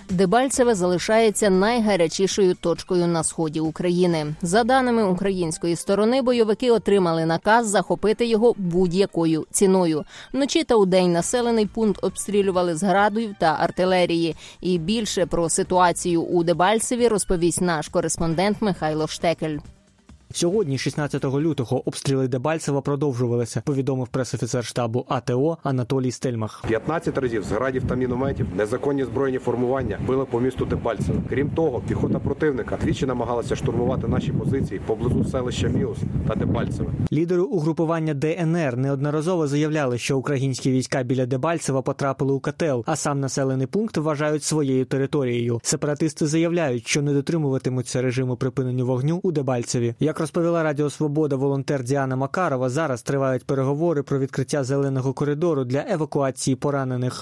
Дебальцеве залишається найгарячішою точкою на сході України. За даними української сторони, бойовики отримали наказ захопити його будь-якою ціною. Вночі та удень населений пункт обстрілювали з градів та артилерії. І більше про ситуацію у Дебальцеві розповість наш кореспондент Михайло Штекель. Сьогодні, 16 лютого, обстріли Дебальцева продовжувалися, повідомив пресофіцер штабу АТО Анатолій Стельмах. 15 разів з градів та мінометів незаконні збройні формування били по місту Дебальцеве. Крім того, піхота противника двічі намагалася штурмувати наші позиції поблизу селища Міус та Дебальцеве. Лідери угрупування ДНР неодноразово заявляли, що українські війська біля Дебальцева потрапили у котел, а сам населений пункт вважають своєю територією. Сепаратисти заявляють, що не дотримуватимуться режиму припинення вогню у Дебальцеві. Як розповіла Радіо Свобода волонтер Діана Макарова, зараз тривають переговори про відкриття зеленого коридору для евакуації поранених.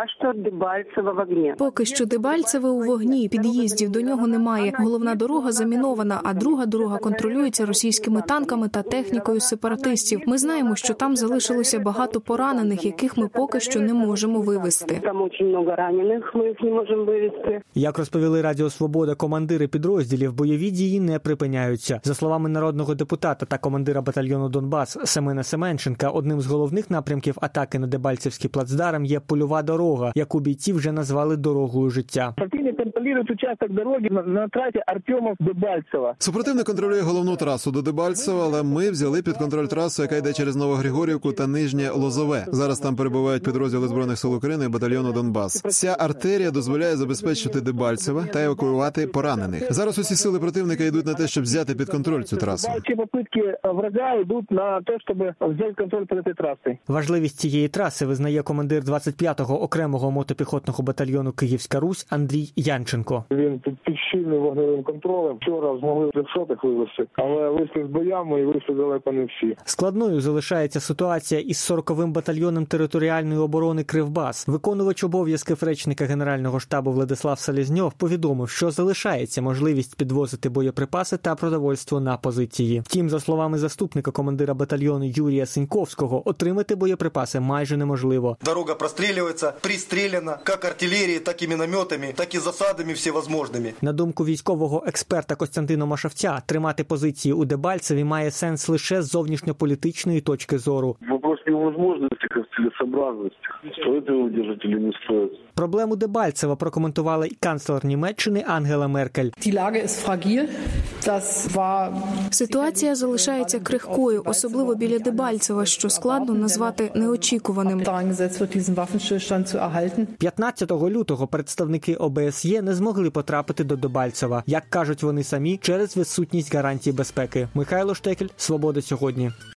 Поки що Дебальцеве у вогні, під'їздів до нього немає. Головна дорога замінована, а друга дорога контролюється російськими танками та технікою сепаратистів. Ми знаємо, що там залишилося багато поранених, яких ми поки що не можемо вивезти. Там дуже багато ранених, ми їх не можемо вивезти. Як розповіли Радіо Свобода, командири підрозділів, бойові дії не припиняються. За словами народного депутата та командира батальйону «Донбас» Семена Семенченка, одним з головних напрямків атаки на Дебальцевський плацдарм є польова дорога, яку бійці вже назвали дорогою життя. Противник контролює участок дороги на трасі Артемов-Дебальцево. Супротивник контролює головну трасу до Дебальцева, але ми взяли під контроль трасу, яка йде через Новогригорівку та Нижнє Лозове. Зараз там перебувають підрозділи Збройних сил України і батальйону «Донбас». Ця артерія дозволяє забезпечити Дебальцеве та евакуювати поранених. Зараз усі сили противника йдуть на те, щоб взяти під контроль цю трасу. Всі попитки врага йдуть на те, щоб взяти контроль перед цією трасою. Важливість цієї траси визнає командир 25-го окремого мотопіхотного батальйону «Київська Русь» Андрій Янченко. Він під щільним вогневим контролем. Вчора змогли 300-х вивезти, але вийшли з боями і вийшли далеко не всі. Складною залишається ситуація із 40-м батальйоном територіальної оборони «Кривбас». Виконувач обов'язків речника Генерального штабу Владислав Селезньов повідомив, що залишається можливість підвозити боєприпаси та продовольство на позиції. Втім, за словами заступника командира батальйону Юрія Синьковського, отримати боєприпаси майже неможливо. Дорога прострілюється, пристріляна, як артилерією, так і мінометами, так і засадами всевозможними. На думку військового експерта Костянтина Машавця, тримати позиції у Дебальцеві має сенс лише з зовнішньополітичної точки зору. Вопрос не в можливості, а в цілесообразності. Стоїть його удержати чи не стоїть. Проблему Дебальцева прокоментувала і канцлер Німеччини Ангела Меркель. Ситуація залишається крихкою, особливо біля Дебальцева, що складно назвати неочікуваним. 15 лютого представники ОБСЄ не змогли потрапити до Дебальцева, як кажуть вони самі, через відсутність гарантій безпеки. Михайло Штекель, Свобода сьогодні.